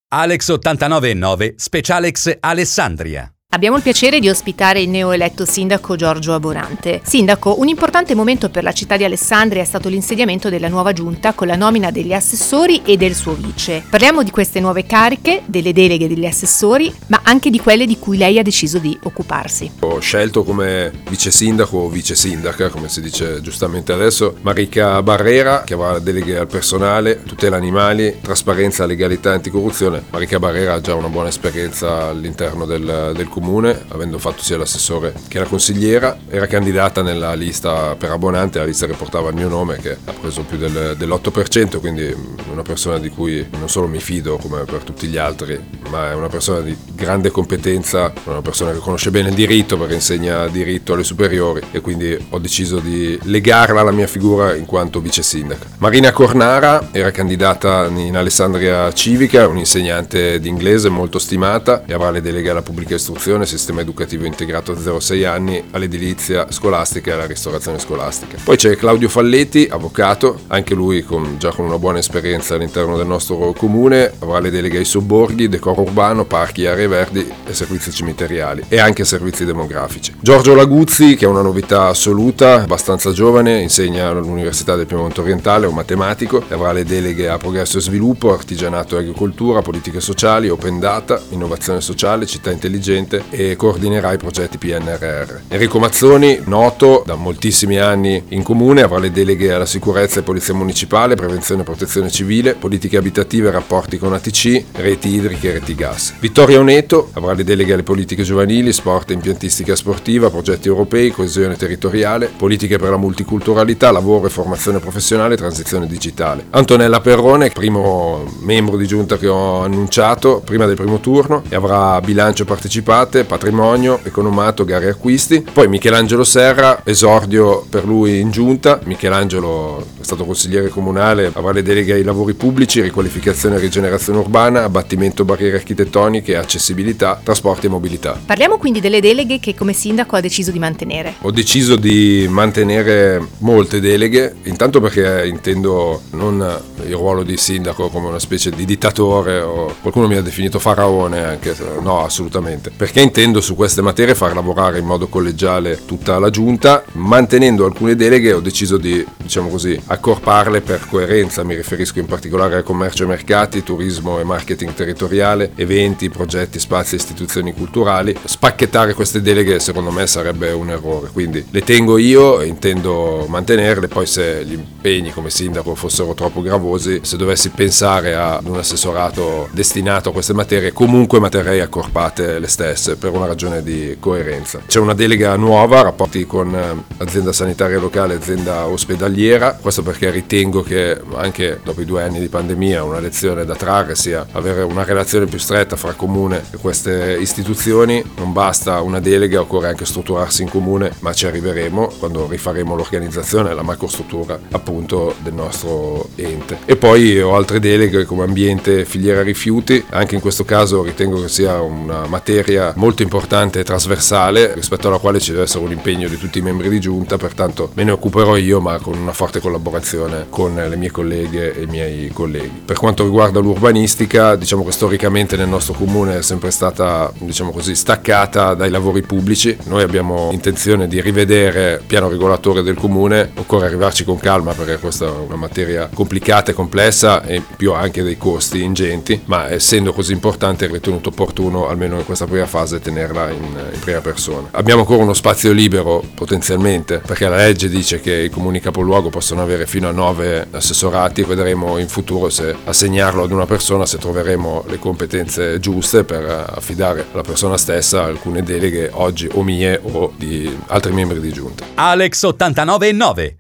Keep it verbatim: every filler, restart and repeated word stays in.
Alex ottantanove e nove Specialex Alessandria. Abbiamo il piacere di ospitare il neoeletto sindaco Giorgio Aborante. Sindaco, un importante momento per la città di Alessandria è stato l'insediamento della nuova giunta con la nomina degli assessori e del suo vice. Parliamo di queste nuove cariche, delle deleghe degli assessori, ma anche di quelle di cui lei ha deciso di occuparsi. Ho scelto come vice sindaco o vice sindaca, come si dice giustamente adesso, Marica Barrera, che avrà deleghe al personale, tutela animali, trasparenza, legalità e anticorruzione. Marica Barrera ha già una buona esperienza all'interno del, del comune. Comune, avendo fatto sia l'assessore che la consigliera, era candidata nella lista per abbonante, la lista che portava il mio nome, che ha preso più del, dell'otto per cento, quindi una persona di cui non solo mi fido come per tutti gli altri, ma è una persona di grande competenza, una persona che conosce bene il diritto perché insegna diritto alle superiori, e quindi ho deciso di legarla alla mia figura in quanto vice sindaca. Marina Cornara era candidata in Alessandria Civica, un'insegnante di inglese molto stimata, e avrà le deleghe alla pubblica istruzione, sistema educativo integrato da zero a sei anni, all'edilizia scolastica e alla ristorazione scolastica. Poi c'è Claudio Falletti, avvocato, anche lui con, già con una buona esperienza all'interno del nostro comune, avrà le deleghe ai sobborghi, decoro urbano, parchi, aree verdi e servizi cimiteriali e anche servizi demografici. Giorgio Laguzzi, che è una novità assoluta, abbastanza giovane, insegna all'Università del Piemonte Orientale, è un matematico, e avrà le deleghe a progresso e sviluppo, artigianato e agricoltura, politiche sociali, open data, innovazione sociale, città intelligente, e coordinerà i progetti P N R R. Enrico Mazzoni, noto da moltissimi anni in comune, avrà le deleghe alla sicurezza e polizia municipale, prevenzione e protezione civile, politiche abitative e rapporti con A T C, reti idriche e reti gas. Vittorio Oneto avrà le deleghe alle politiche giovanili, sport e impiantistica sportiva, progetti europei, coesione territoriale, politiche per la multiculturalità, lavoro e formazione professionale, transizione digitale. Antonella Perrone, primo membro di giunta che ho annunciato prima del primo turno, e avrà bilancio partecipato, patrimonio, economato, gare e acquisti. Poi Michelangelo Serra, esordio per lui in giunta. Michelangelo è stato consigliere comunale, avrà le deleghe ai lavori pubblici, riqualificazione e rigenerazione urbana, abbattimento barriere architettoniche, accessibilità, trasporti e mobilità. Parliamo quindi delle deleghe che come sindaco ha deciso di mantenere. Ho deciso di mantenere molte deleghe, intanto perché intendo non il ruolo di sindaco come una specie di dittatore, o qualcuno mi ha definito faraone, anche se no, assolutamente, perché intendo su queste materie far lavorare in modo collegiale tutta la giunta. Mantenendo alcune deleghe ho deciso di, diciamo così, accorparle per coerenza. Mi riferisco in particolare al commercio e mercati, turismo e marketing territoriale, eventi, progetti, spazi e istituzioni culturali. Spacchettare queste deleghe secondo me sarebbe un errore, quindi le tengo io e intendo mantenerle. Poi se gli impegni come sindaco fossero troppo gravosi, se dovessi pensare ad un assessorato destinato a queste materie, comunque manterrei accorpate le stesse per una ragione di coerenza. C'è una delega nuova, rapporti con azienda sanitaria locale e azienda ospedaliera, questo perché ritengo che anche dopo i due anni di pandemia una lezione da trarre sia avere una relazione più stretta fra comune e queste istituzioni. Non basta una delega, occorre anche strutturarsi in comune, ma ci arriveremo quando rifaremo l'organizzazione e la macrostruttura appunto del nostro ente. E poi ho altre deleghe come ambiente e filiera rifiuti. Anche in questo caso ritengo che sia una materia molto importante e trasversale, rispetto alla quale ci deve essere un impegno di tutti i membri di giunta, pertanto me ne occuperò io, ma con una forte collaborazione con le mie colleghe e i miei colleghi. Per quanto riguarda l'urbanistica, diciamo che storicamente nel nostro comune è sempre stata, diciamo così, staccata dai lavori pubblici. Noi abbiamo intenzione di rivedere il piano regolatore del comune, occorre arrivarci con calma perché questa è una materia complicata e complessa e più anche dei costi ingenti, ma essendo così importante è ritenuto opportuno almeno in questa prima fase tenerla in, in prima persona. Abbiamo ancora uno spazio libero potenzialmente, perché la legge dice che i comuni capoluogo possono avere fino a nove assessorati. Vedremo in futuro se assegnarlo ad una persona, se troveremo le competenze giuste per affidare alla persona stessa alcune deleghe oggi o mie o di altri membri di giunta. Alex ottantanove e nove